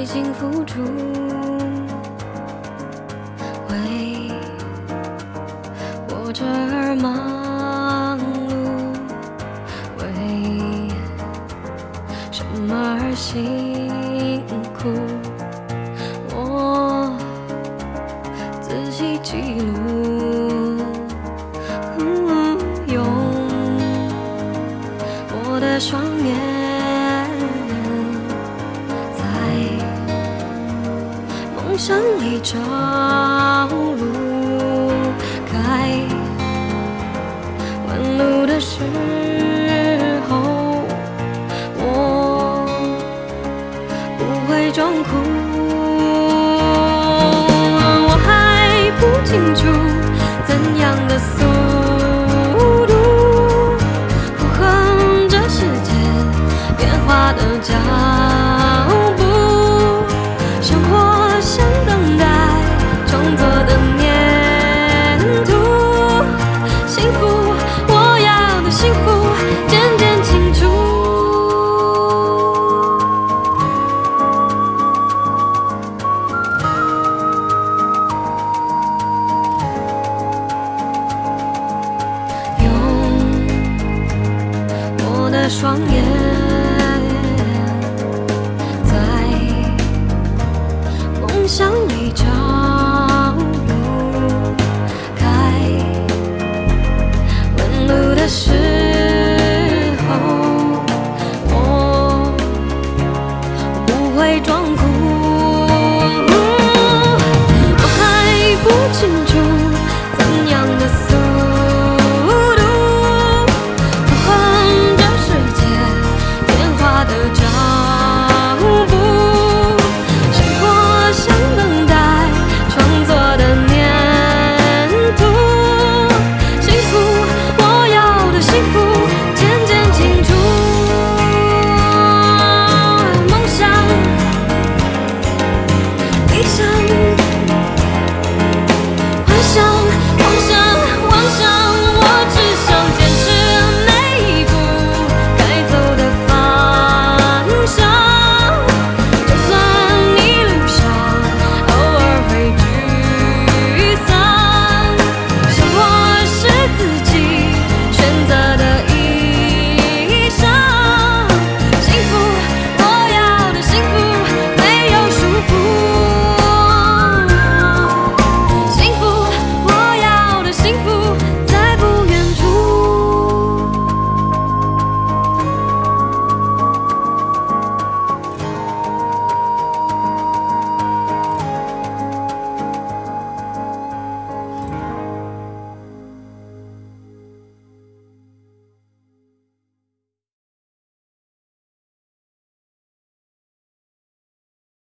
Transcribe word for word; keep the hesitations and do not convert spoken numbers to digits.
为情付出，为活着而忙碌，为什么而辛苦？我仔细记录，嗯、用我的双眼在梦想里找路，开弯路的时候，我不会装哭。我还不清楚怎样的速度符合这世界变化的脚步，生活像等待创作的粘土，幸福我要的幸福渐渐清楚。双眼在梦想里找